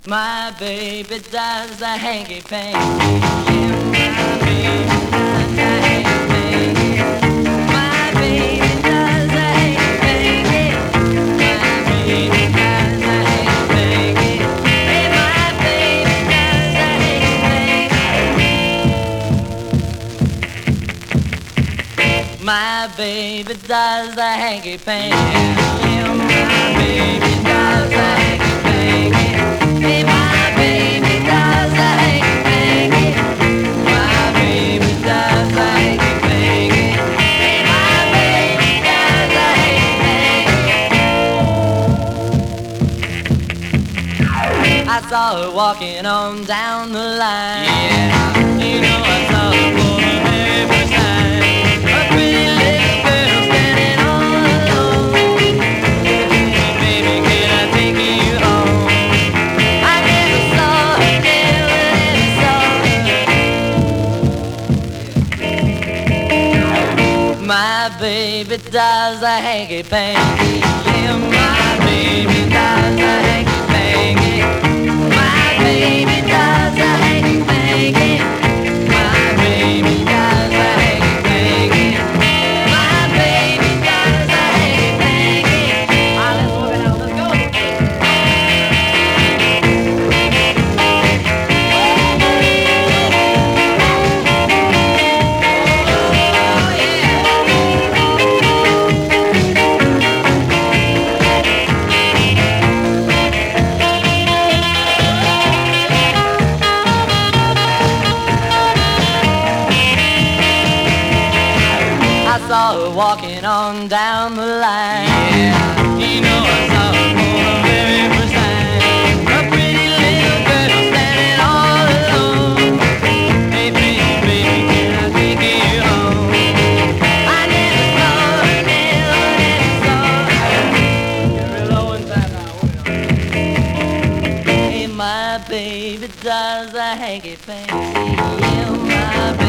My baby does the hanky panky. Yeah, my baby does the hanky panky. My baby does the hanky panky. My baby does the hanky panky. Hey, my baby does the hanky panky. My baby does the hanky panky. Yeah, my baby does the hanky panky. Hey, my baby does the hanky-panky. My baby does the hanky-panky. Hey, my baby does the hanky-panky. I saw her walking on down the line. Yeah, you know I saw her for the very first time. A pretty little girl standing all alone. Baby, can I take you home? My baby does the hanky-panky. Yeah, my baby does the hanky-panky. My baby does the hanky-panky. My baby does the hanky-panky. My baby does the hanky-panky. All right, let's work it out. Let's go. I saw her walking on down the line. Yeah, you know I saw her for the very first time. A pretty little girl standing all alone. Hey, baby, baby, can I take you home? I never saw her, never saw her. Get real low inside now. Hey, my baby does the hanky-panky. Yeah, my